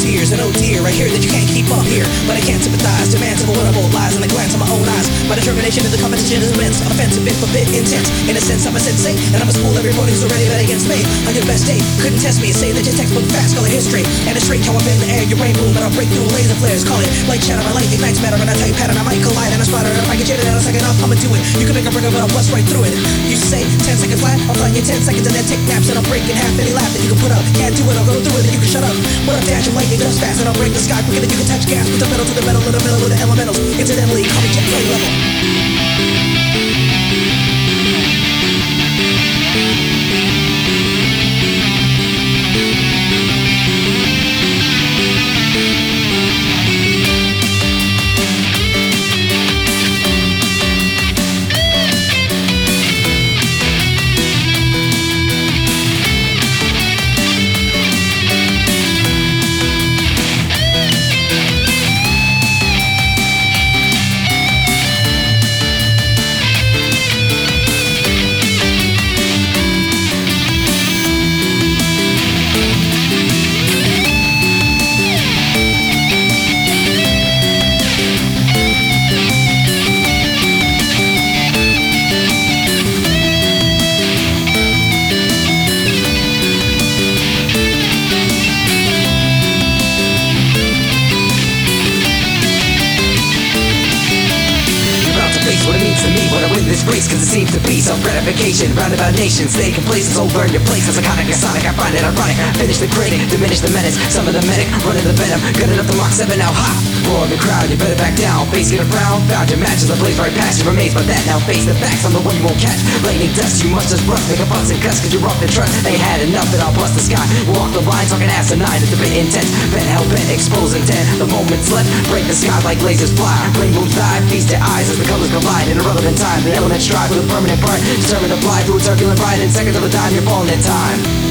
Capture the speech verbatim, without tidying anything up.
tears, and oh dear, I hear that you can't keep up here. But I can't sympathize, demands of a winnable lies in the glance of my own eyes. My determination in the competition is immense, offensive bit for bit, intense. In a sense, I'm a sensei, and I'm a school every opponent who's already bet against me. On your best day, couldn't test me, say that your textbook fast color history. And a straight how I bend the air, your brain boom, and I'll break through laser flares. Call it light shadow, my light ignites matter, and I tight pattern, I might collide and I splatter. And if I get jaded out a second, I'll come and do it. You can make a break, but I'll bust right through it. You say ten seconds flat, I'll fly you ten seconds and then take naps, and I'll break in half any laugh that you can put up. Can't do it, I'll go through it, and you can shut up. When I'm dashing lightning dust fast, and I'll break the sky quicker than you can touch gas. Put the metal to the metal, to the metal, with the elementals. Incidentally, call me jet plane level. What it means to me when I win this race, cause it seems to be self-gratification. Roundabout nations, stay complacent, so learn your place. As iconic as Sonic, I find it ironic. Finish the critic, diminish the menace. Some of the medic, running the venom. Good enough to Mach seven now, ha! Roar the crowd, you better back down. Face get a frown, found your match as I blaze right past you. Amazed by that, now face the facts, I'm the one you won't catch. Lightning dust, you must just rust, make a fuss and cuss, cause you're off the trust. They had enough and I'll bust the sky. Walk the line, talking asinine, it's a bit intense. Bent hell bent, expose intent. The moment's left, break the sky like lasers fly. Rainbows die, feast their eyes as the colors collide. In irrelevant time, the elements strive with a permanent part. Determined to fly through a turbulent ride. In seconds of a dime, you're falling in time.